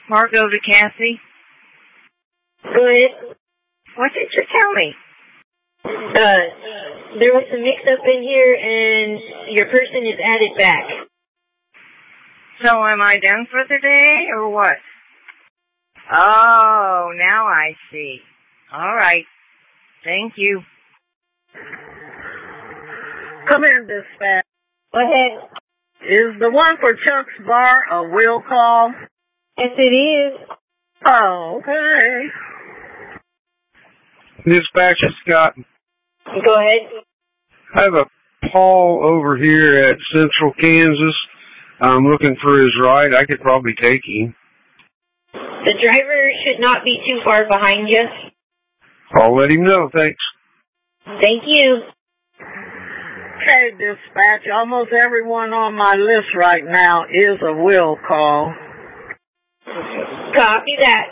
Marco to Cassie. Go ahead. What did you tell me? There was some mix-up in here, and your person is added back. So am I done for the day, or what? Oh, now I see. All right. Thank you. Come in, dispatch. Go ahead. Is the one for Chuck's Bar a will call? Yes, it is. Oh, okay. Dispatch, Scott. Go ahead. I have a Paul over here at Central Kansas. I'm looking for his ride. I could probably take him. The driver should not be too far behind you. I'll let him know. Thanks. Thank you. Okay, dispatch. Almost everyone on my list right now is a will call. Copy that.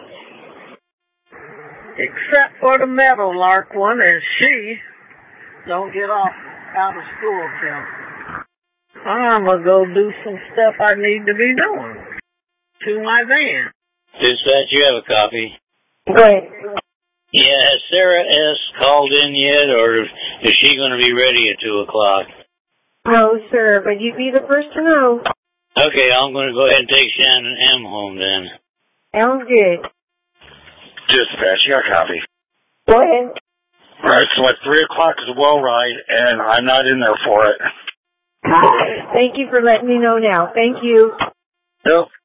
Except for the Meadowlark one, and she don't get off out of school till I'm going to go do some stuff I need to be doing to my van. Dispatch, you have a copy. Go ahead. Yeah, has Sarah S. called in yet, or is she going to be ready at 2 o'clock? No, sir, but you'd be the first to know. Okay, I'm going to go ahead and take Shannon M. home then. Sounds good. Dispatch, you got a copy. Go ahead. Right, so at 3 o'clock is a well ride, and I'm not in there for it. Thank you for letting me know now. Thank you. Yep.